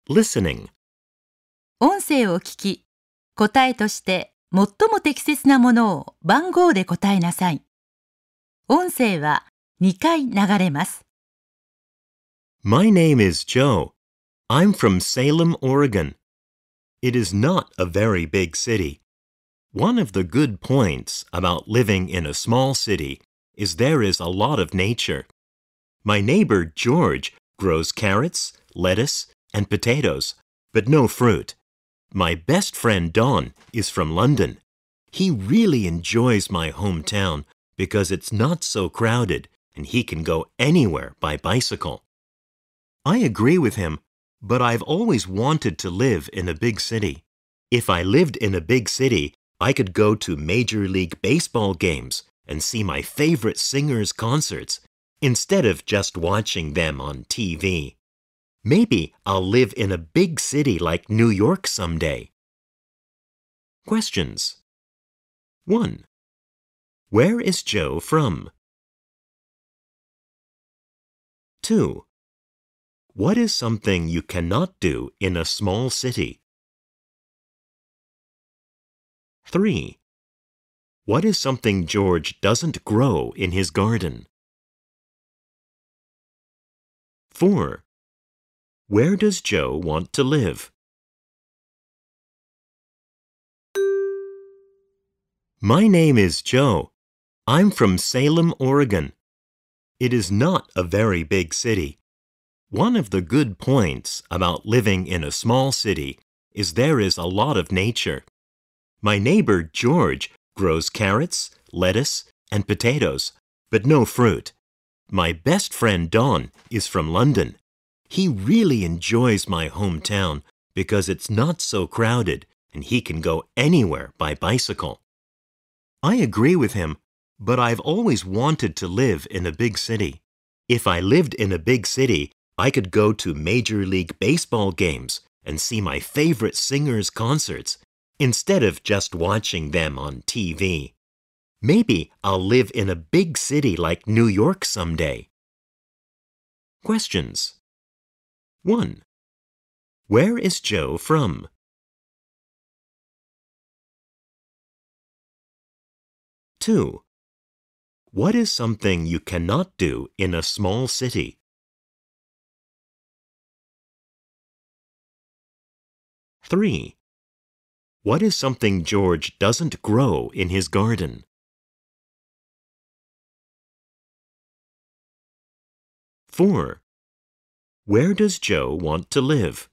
Listening. 音声を聞き、答えとして最も適切なものを番号で答えなさい。音声は2回流れます。 My name is Joe. I'm from Salem, Oregon. It is not a very big city. One of the good points about living in a small city is there is a lot of nature. My neighbor George grows carrots, lettuce, and potatoes, but no fruit. My best friend Don is from London. He really enjoys my hometown because it's not so crowded and he can go anywhere by bicycle. I agree with him, but I've always wanted to live in a big city. If I lived in a big city, I could go to Major League Baseball games and see my favorite singers' concerts instead of just watching them on TV. Maybe I'll live in a big city like New York someday. Questions. 1. Where is Joe from? 2. What is something you cannot do in a small city? 3. What is something George doesn't grow in his garden? 4. Where does Joe want to live? My name is Joe. I'm from Salem, Oregon. It is not a very big city. One of the good points about living in a small city is there is a lot of nature. My neighbor George grows carrots, lettuce, and potatoes, but no fruit. My best friend Don is from London. He really enjoys my hometown because it's not so crowded and he can go anywhere by bicycle. I agree with him, but I've always wanted to live in a big city. If I lived in a big city, I could go to Major League Baseball games and see my favorite singers' concerts instead of just watching them on TV. Maybe I'll live in a big city like New York someday. Questions. 1. Where is Joe from? 2. What is something you cannot do in a small city? 3. What is something George doesn't grow in his garden? 4. Where does Joe want to live?